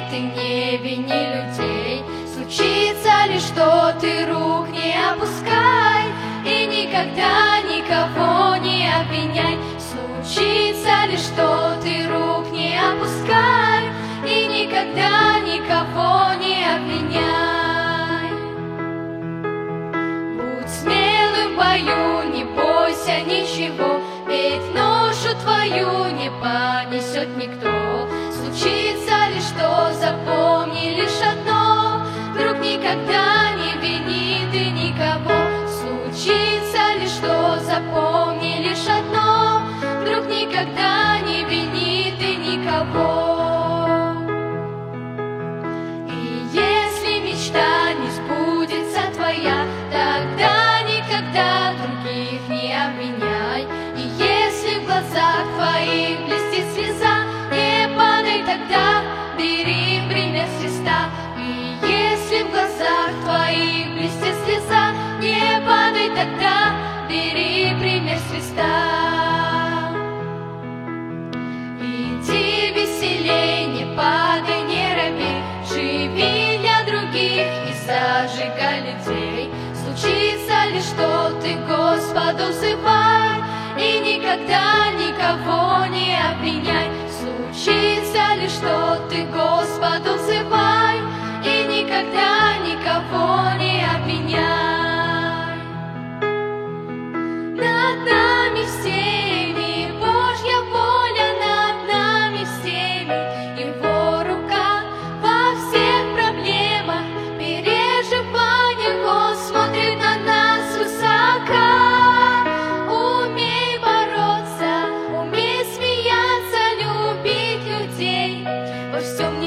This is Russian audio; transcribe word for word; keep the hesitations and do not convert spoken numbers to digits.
ты не вини людей. Случится ли, что ты рук не опускай, и никогда никого не обвиняй. Случится ли, что ты рук не опускай, и никогда никого не обвиняй. Будь смелым в бою, не бойся ничего, ведь ношу твою не понесет никто. Случится ли, что запомни лишь одно: друг никогда не вини ты никого. Случится ли, что запомни лишь одно: друг никогда не вини ты никого. И если мечта не сбудется твоя, тогда никогда других не обвиняй. И если в глазах твоих блестит слеза, не падай тогда, бери пример с Христа. И если в глазах твоих блестит слеза, не падай тогда, бери пример с Христа. Иди веселей, не падай, не робей, живи для других и зажигай людей. Случится ли, что ты Господу взывай, и никогда никого не обвиняй. Случится ли, что ты Господу взывай, и никогда никого не обвиняй. Над нами всеми Божья воля, над нами всеми Его рука. Во всех проблемах, переживаниях Он смотрит на нас высока. Умей бороться, умей смеяться, любить людей, во всем